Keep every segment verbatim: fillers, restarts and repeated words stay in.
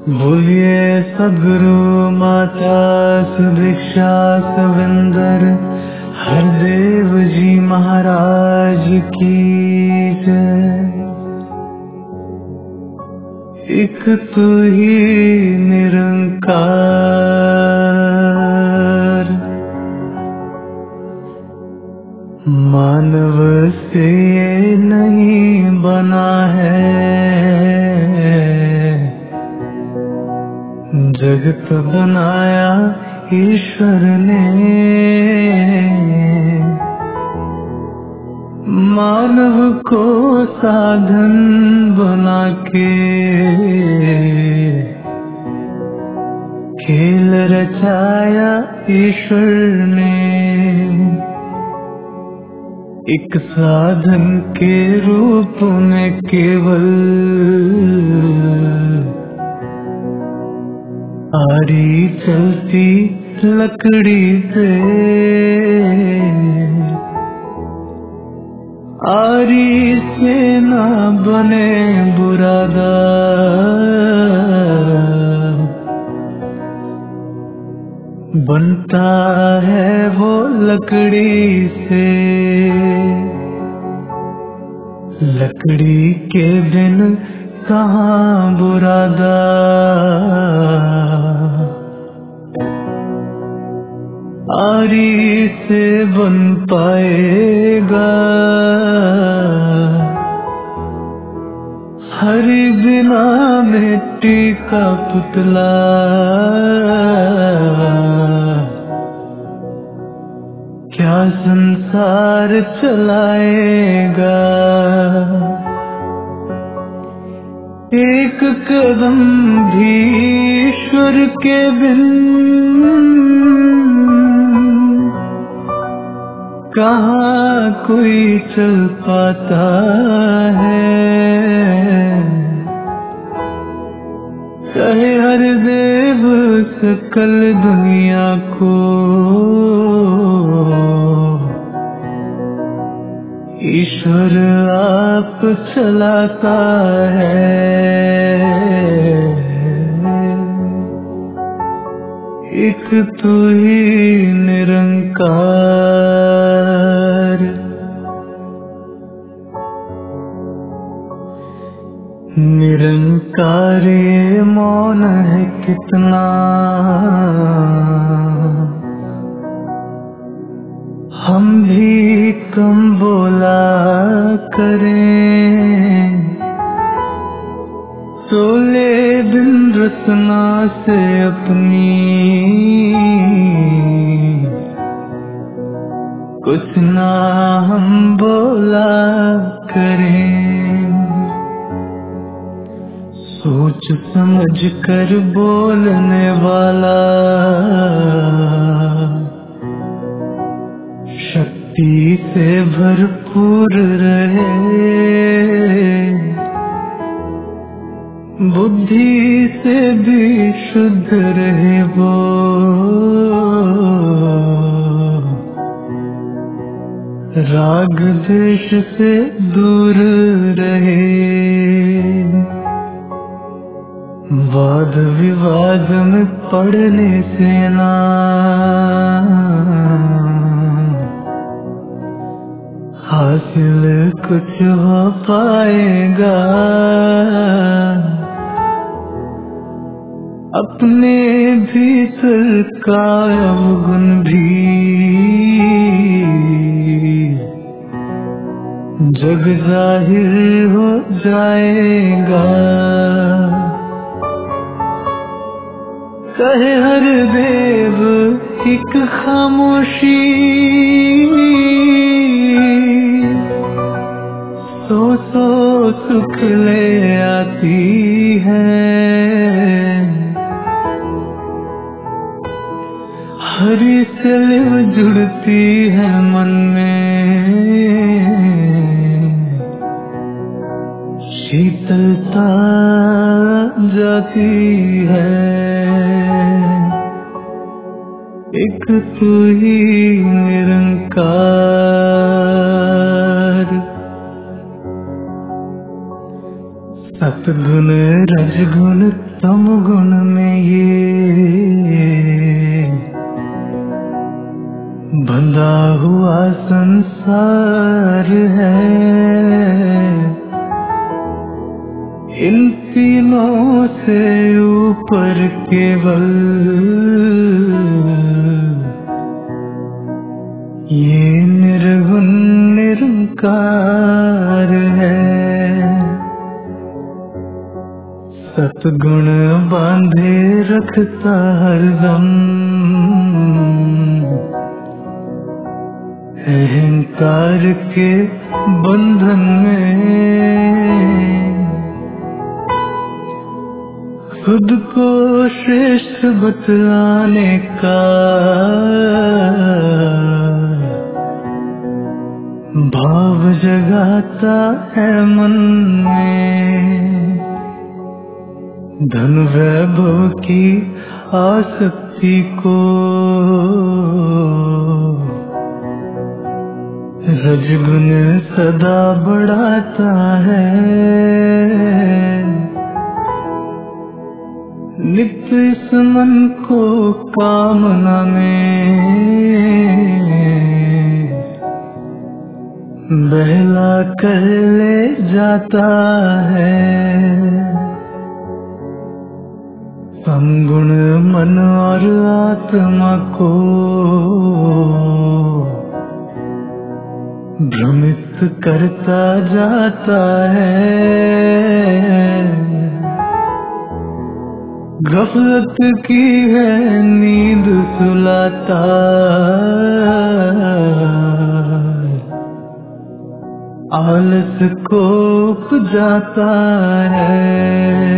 बोलिए सद्गुरु माता सुदीक्षा सविंदर हरदेव जी महाराज की जय। एक तू ही निरंकार, मानव से ये नहीं बना है, जगत बनाया ईश्वर ने, मानव को साधन बना के खेल रचाया ईश्वर ने। एक साधन के रूप में केवल आरी चलती लकड़ी पे, आरी से ना बने बुरादा, बनता है वो लकड़ी से। लकड़ी के बिन कहाँ बुरादा, आरी से बन पाएगा। हरि बिना मिट्टी का पुतला, क्या संसार चलाएगा। एक कदम भी ईश्वर के बिन कहाँ कोई चल पाता है। कहे हर देव सकल दुनिया को, ईश्वर आप चलाता है। एक तू ही निरंकार, निरंकार ये मौन है कितना, हम भी कम बोला करें। तोले बिन रसना से अपनी कुछ ना हम बोला करें। सोच समझ कर बोलने वाला शक्ति से भरपूर रहे, बुद्धि से भी शुद्ध रहे वो, राग द्वेष से दूर रहे। वाद विवाद में पड़ने से ना हासिल कुछ हो पाएगा। अपने भीतर का अवगुण भी जग जाहिर हो जाएगा। कहे हर देव एक खामोशी, सो सो सुख ले आती है। हरि से लिव जुड़ती है मन में, शीतलता जाती है। एक तू ही निरंकार, सतगुण रजगुण तम गुण में ये बंधा हुआ संसार है। इन तीनों से ऊपर केवल ये निर्गुण निरंकार है। सतगुण बांधे रखता हरदम अहंकार के बंधन में। खुद को श्रेष्ठ बतलाने का भाव जगाता है मन में। धन वैभव की आसक्ति को रजगुण सदा बढ़ाता है। नित्य इस मन को कामना में बहला कर ले जाता है। समगुण मन और आत्मा को भ्रमित करता जाता है। गफलत की है नींद सुलाता, आलस को उपजाता है।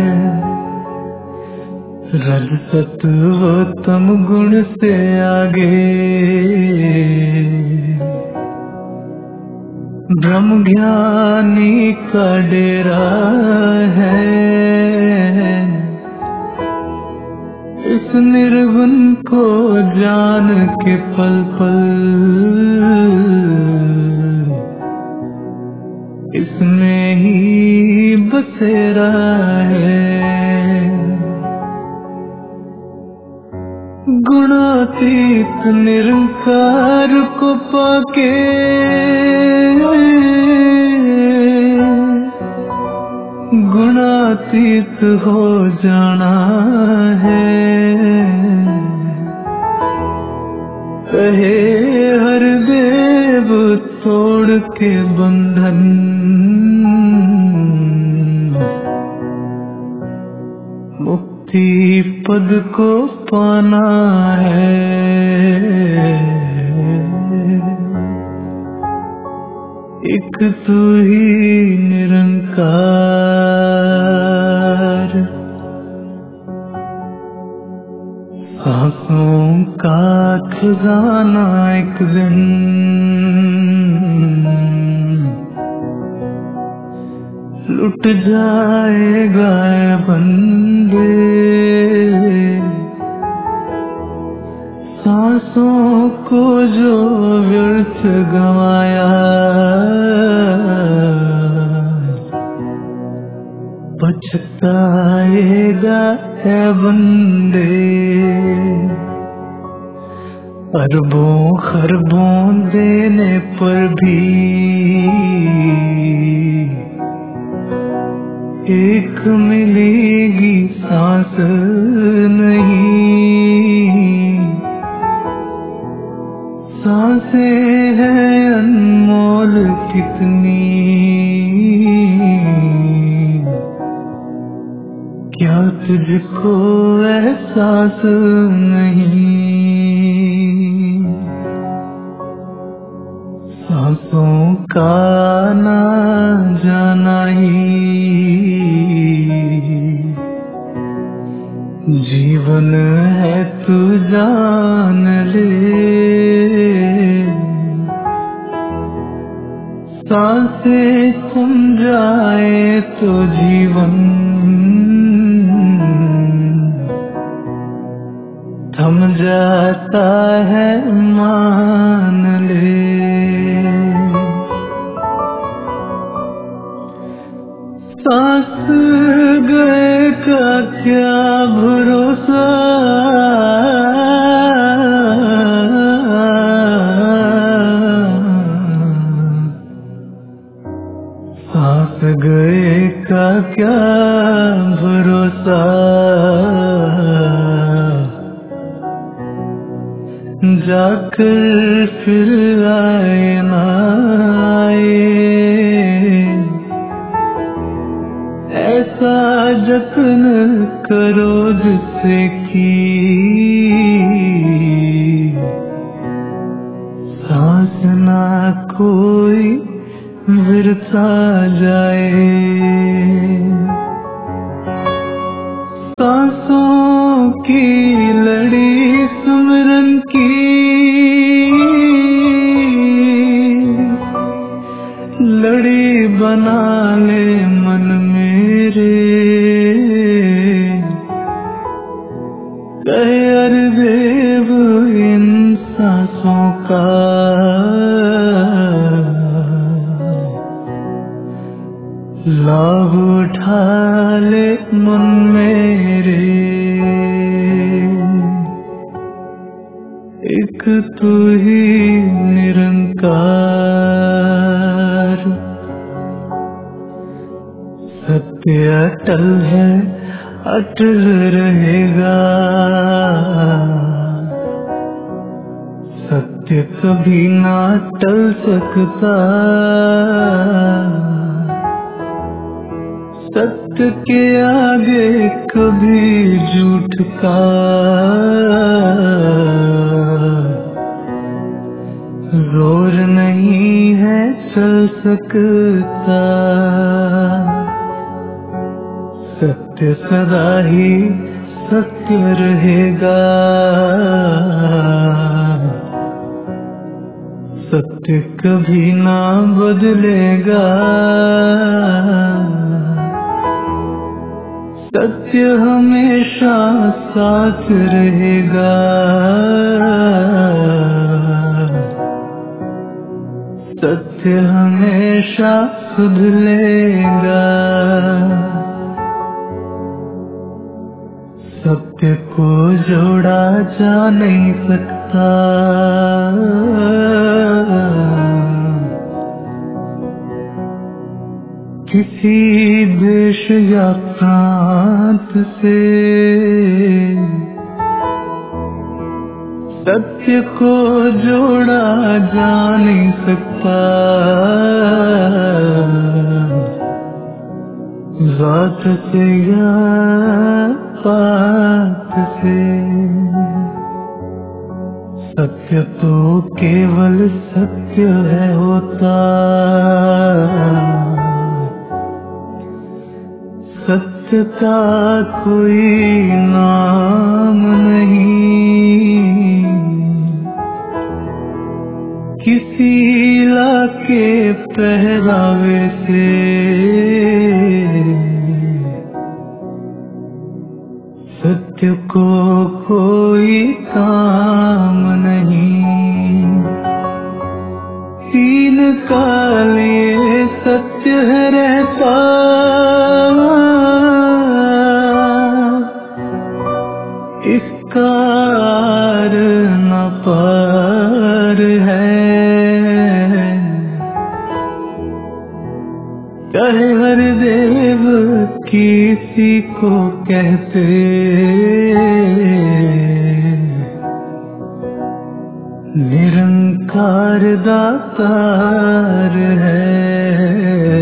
रजसत्व तम गुण से आगे ब्रह्म ज्ञानी का डेरा है। इस निर्गुण को जान के पल पल इसमें ही बसेरा है। गुणातीत निरंकार को पाके गुणातीत हो जाना है। कहे हर देव तोड़ के बंधन, मुक्ति पद को पाना है। एक तू ही निरंकार, सांसों का खजाना एक दिन लुट जाएगा बंदे। सांसों को जो व्यर्थ गंवाया, पछताएगा है बंदे। अरबों खरबों देने पर भी एक मिलेगी सांस नहीं। सांसें हैं अनमोल कितनी, क्या तुझको एहसास नहीं। सांसों का ना जाना ही जीवन है, तू जान ले। सांसें थम जाए तो जीवन थम जाता है, मान ले। सांस गए का क्या भरोसा, सांस गए का क्या भरोसा, जाकर फिर आए ना आए, ऐसा जतन करो जिससे कि सांस ना कोई विरसा जाए। सांसों की लड़ी सुमिरन की, लड़ी बना ले मन मेरे, कहे अरे देव इन सांसों का लाभ उठा ले मन मेरे। एक तू ही निरंकार, सत्य अटल है अटल रहेगा, सत्य कभी ना टल सकता, सत्य के आगे कभी झूठ का जोर नहीं है चल सकता, सत्य सदा ही सत्य रहेगा, सत्य कभी ना बदलेगा, सत्य हमेशा साथ रहेगा, सत्य हमेशा सुध लेगा, सत्य को जोड़ा जा नहीं सकता, किसी देश या प्रांत से, सत्य को जोड़ा जा नहीं सकता, जात से या पात से, सत्य तो केवल सत्य है होता, सत्य का कोई नाम नहीं, किसी इलाके पहरावे से, सत्य को कोई काम नहीं, तीन काल ये सत्य है रहता, इसका आर न पार है, कहे हर देव किसी को कहते, निरंकार दातार है,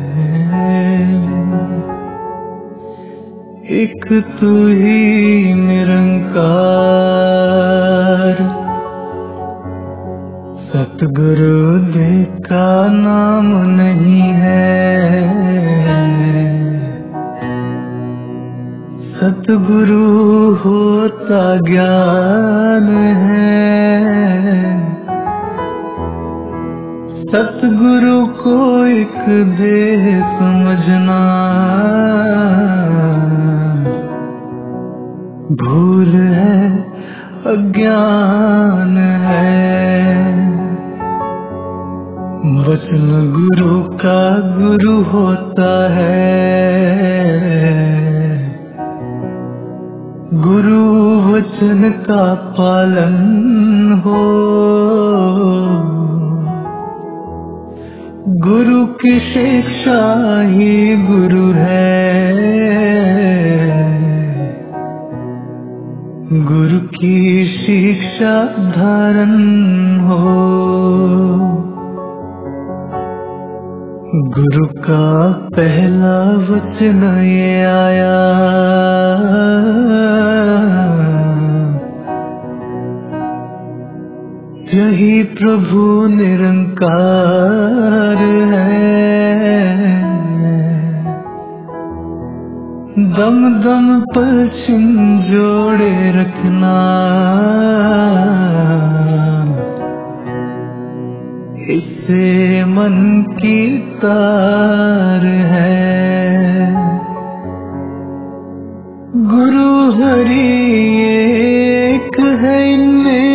एक तू ही निरंकार, सतगुरु देव का नाम नहीं है, सतगुरु होता ज्ञान है, सतगुरु को एक देह समझना भूल है अज्ञान है, वचन गुरु का गुरु होता है, गुरु वचन का पालन हो। गुरु की शिक्षा ही गुरु है, गुरु की शिक्षा धारण हो। गुरु का पहला वचन ये आया, यही प्रभु निरंकार है। दम दम पर छिन जोड़े रखना, इससे मन की तार है। गुरु हरि एक है इनमें,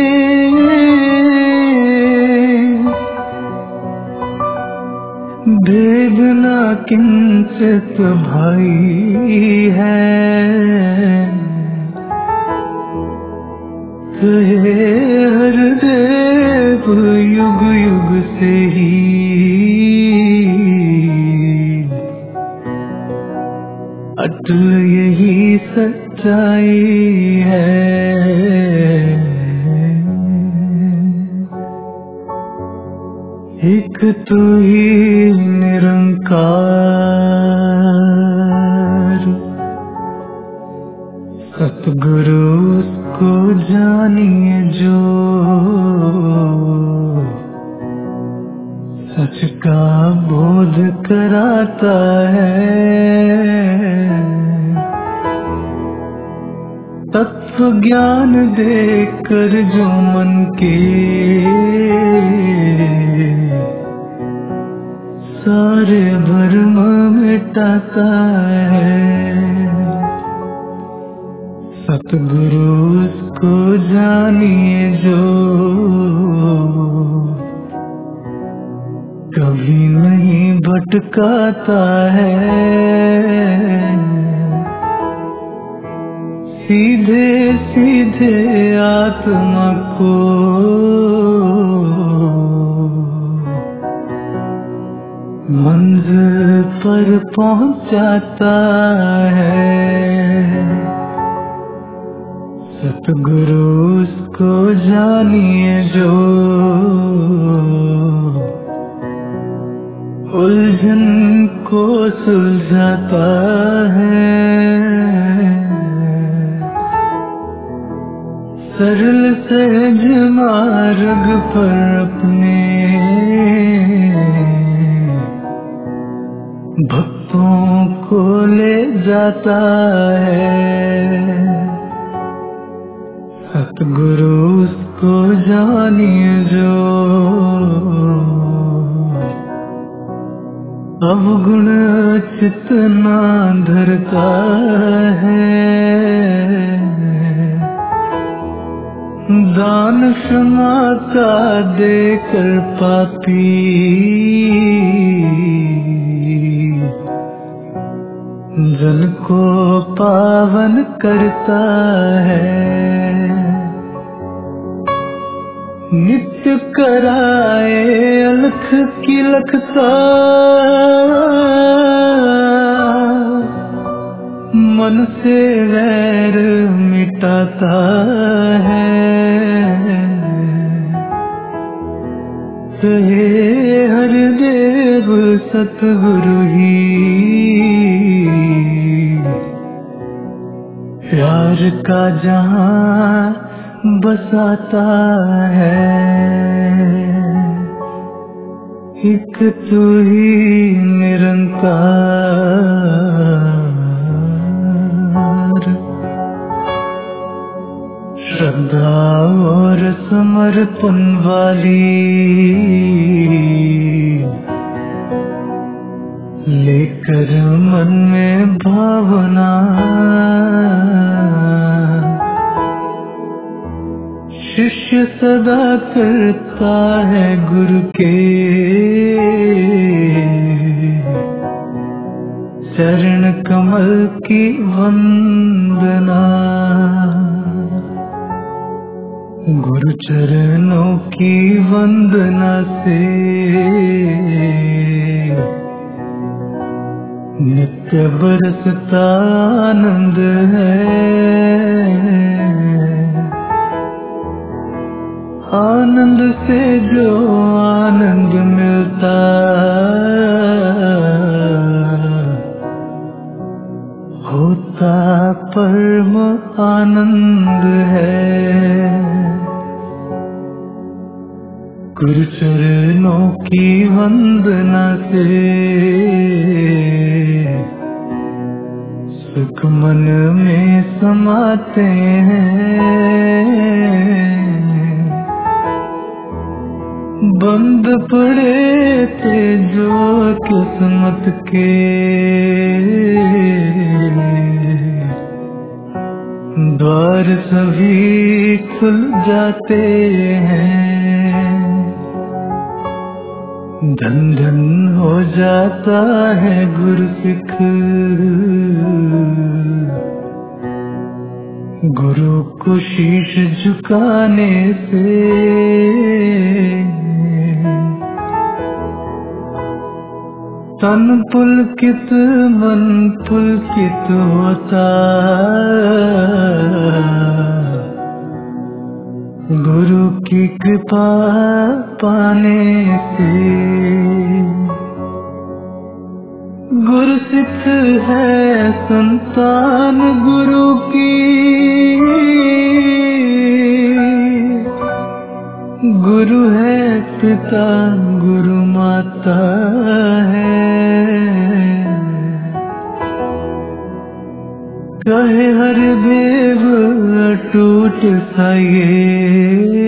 भेद न किंचित भाई है। कहे हरदेव युग युग से ही, अटल यही सच्चाई है। एक तू ही निरंकार, सतगुरु उसको जानिए जो, सच का बोध कराता है। तत्व ज्ञान देकर जो मन के सारे भ्रम मिटाता है। सतगुरु उसको जानिए जो, कभी नहीं भटकाता है। सीधे सीधे आत्मा को मंजिल पर पहुंचाता है। सतगुरु उसको जानिए जो, उलझन को सुलझाता है। सरल सहज मार्ग पर अपने भक्तों को ले जाता है। सतगुरु उसको जानिए जो, अवगुण चित्त ना धरता है। दान क्षमा का देकर पापी जन को पावन करता है। नित्य कराए अलख की लखता, मन से वैर मिटाता है। कहे हरदेव सतगुरु ही प्यार का जहां बसाता है। एक तू ही निरंकार, श्रद्धा और समर्पण वाली लेकर मन में भावना, शिष्य सदा करता आता है गुरु के चरण कमल की वंदना। गुरु चरणों की वंदना से नित्य बरसता आनंद है। आनंद से जो आनंद मिलता होता परम आनंद है। गुरु चरणों की वंदना से सुख मन में समाते हैं। बंद पड़े थे जो किस्मत के द्वार सभी खुल जाते हैं। धन धन हो जाता है गुरसिख गुरु को शीश झुकाने से। तन पुलकित मन पुलकित होता गुरु की कृपा पाने से। गुरसिख है संतान गुरु की, गुरु है पिता गुरु माता है। कहे हरिदेव अटूट सा ये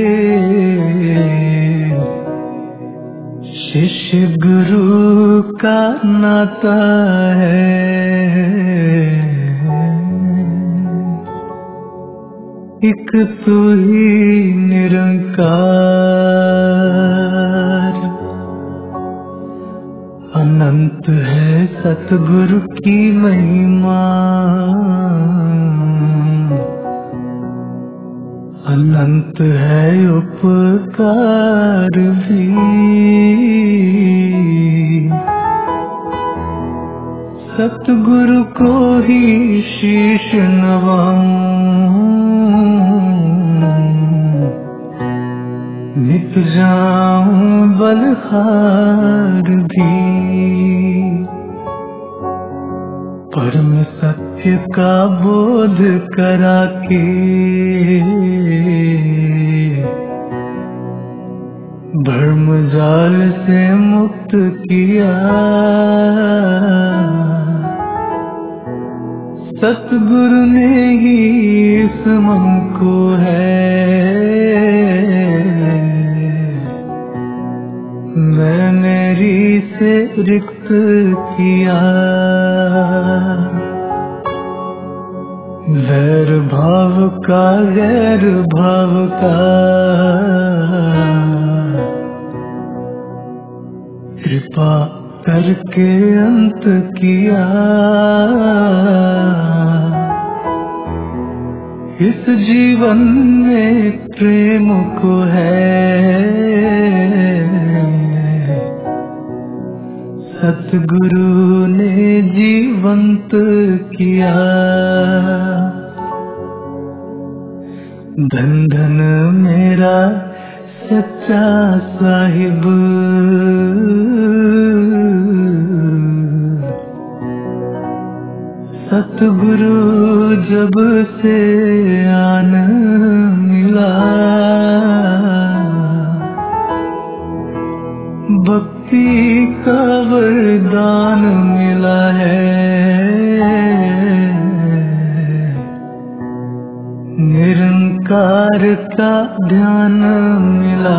शिष्य गुरु का नाता है। एक तू ही निरंकार अनंत है सतगुरु की महिमा। अनंत है उपकार भी। सतगुरु को ही शीश नवाऊं, नित जाऊं बलहार भी। परम सत्य का बोध करा के भ्रम जाल से मुक्त किया। सतगुरु ने ही इस मन को है मैंने री से रिक्त किया। वैर भाव का गैर भाव का कृपा करके अंत किया। इस जीवन में प्रेम को है सतगुरु ने जीवंत किया। धन धन मेरा सच्चा साहिब, सतगुरु जब से आन मिला। भक्ति का वरदान मिला है। निरंकार का ध्यान मिला।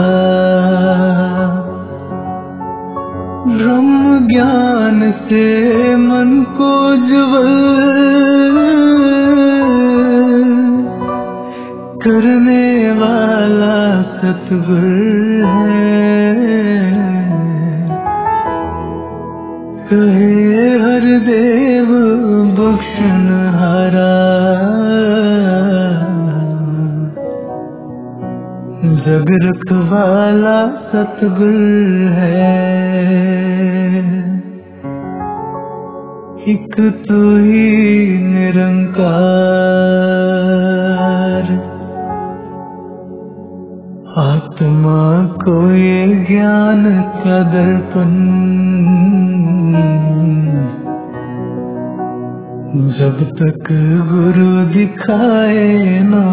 ब्रह्म ज्ञान से मन को ज्वल करने वाला सतगुरु है। कहे हर देव बख्शन हारा, जग रखवाला सतगुर है, एक तू ही निरंकार। आत्मा को ये ज्ञान का दर्पण, जब तक गुरु दिखाए ना,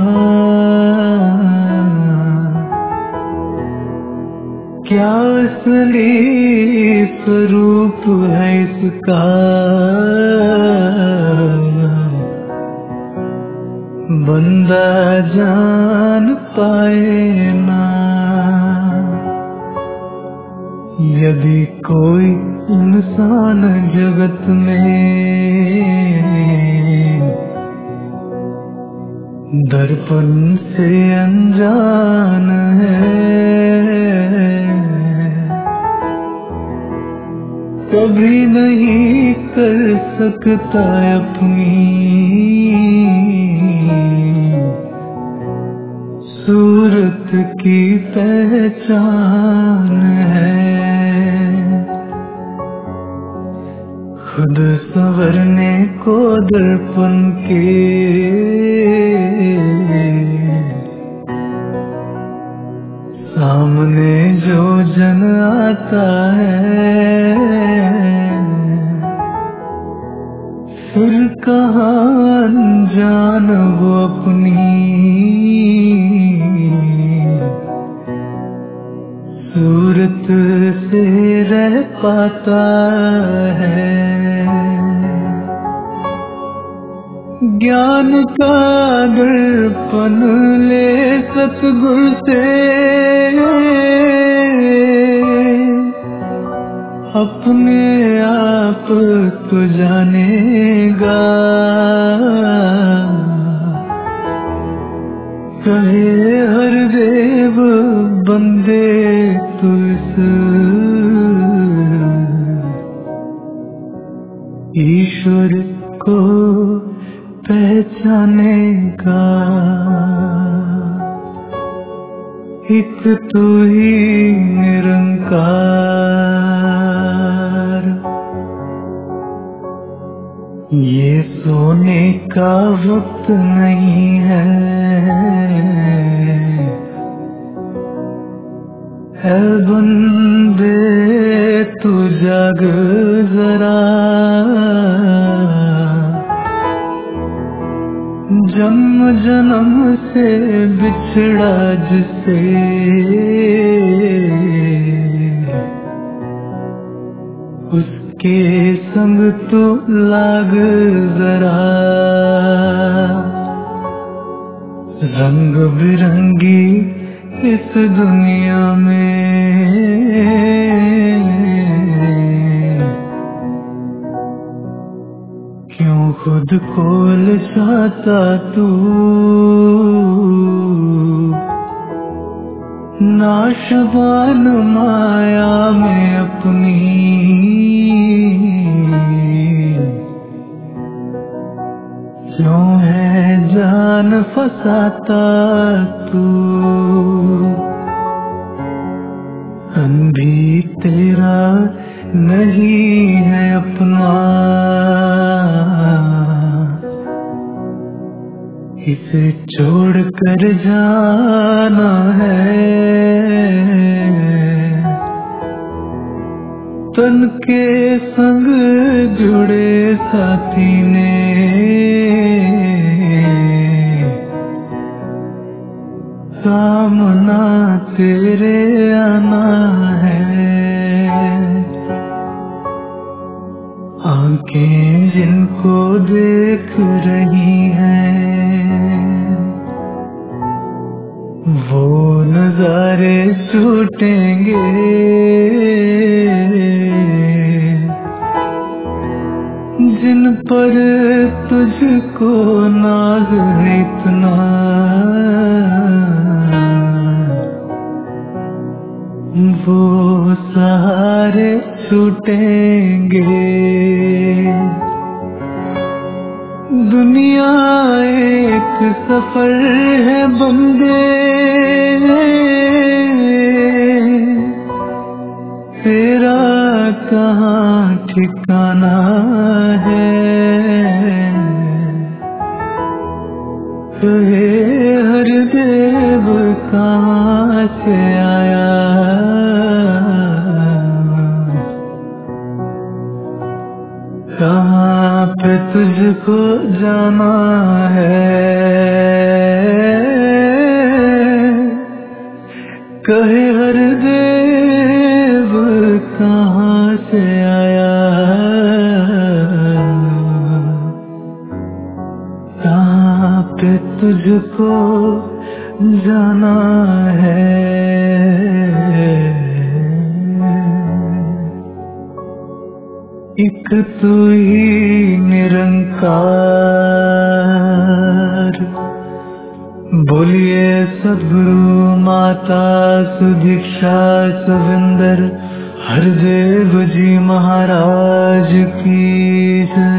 क्या असली स्वरूप है इसका, बंदा जान पाए ना। यदि कोई इंसान जगत में दर्पण से अनजान है, कभी नहीं कर सकता अपनी सूरत की पहचान है। खुद संवरने को दर्पण के सामने जो जन आता है, फिर कहाँ अनजान वो अपनी सूरत से रह पाता है। ज्ञान का दर्पण ले सतगुर से, अपने आप तो जानेगा। कहे हर देव बंदे तू इस ईश्वर को पहचानेगा। एक तू ही निरंकार। ये सोने का वक्त नहीं है, है बंदे तू जाग जरा। जन्म जन्म से बिछड़ा जिसे, उसके संग तो लाग जरा। रंग बिरंगी इस दुनिया में क्यों खुद को लजाता तू, नाशवान माया में अपनी क्यों है जान फसाता तू। अंधी तेरा नहीं है अपना, इसे छोड़ कर जाना है। तन के संग जुड़े साथी ने सामना तेरे आना है। आंखें जिनको देख रही हैं, वो नजारे छूटेंगे। जिन पर तुझको नाज है इतना, वो सहारे छूटेंगे। दुनिया एक सफर है बंदे, तेरा कहाँ ठिकाना है। कहे हर देव कहाँ से आया, कहाँ पे तुझको जाना है। कहे हर देव कहाँ से आया, कहाँ पे तुझको जाना है। एक तू ही निरंकार, बोलिए सद्गुरु माता सुदीक्षा सविंदर हरदेव जी महाराज की जय।